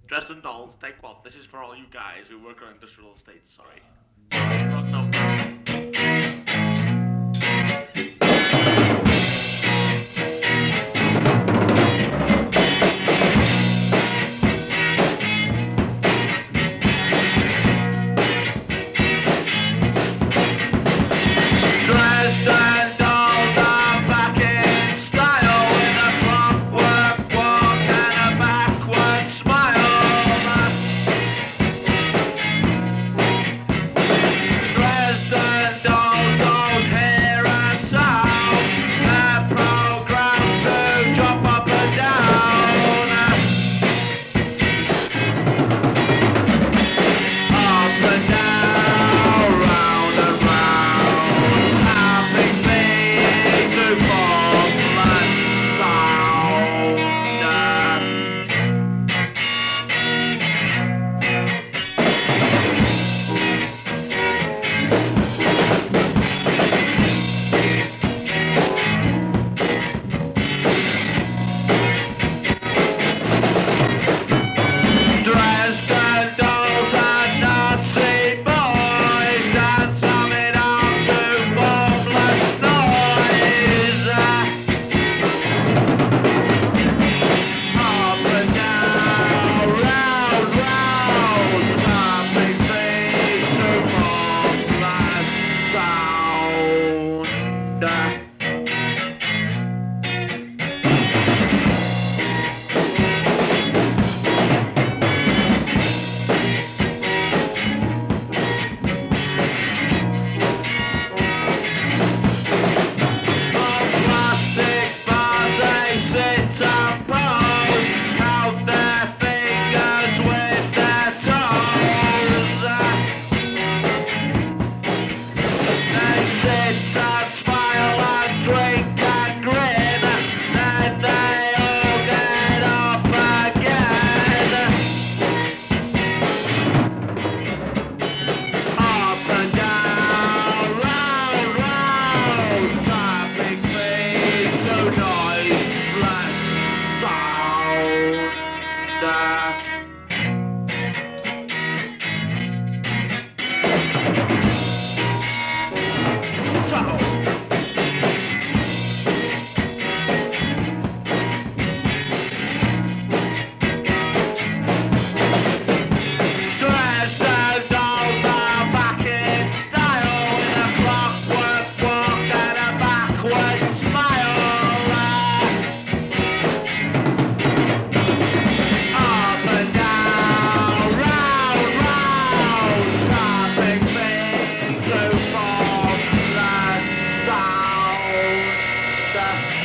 Dresden Dolls, take one. This is for all you guys who work on industrial estates, sorry. Wrong note. Dresden Dolls are back in style with a clockwork walk and a backward smile. Dresden Dolls don't hear a sound. They're programmed to jump up and down. Up and down, round and round. Tapping me to formless sound. Dresden Dolls are Nazi boys and summing up to formless noise. Up and down, round, round, tapping me to formless sound. Plastic bars they sit and pose, count their fingers with their toes. They sit and smile and drink and grin, then they all get up again. Up and down, round, round, tapping me to noiseless sound. Dresden Dolls are back in style with a clockwork walk and a backward smile. Up and down, round, round, tapping me to formless sound.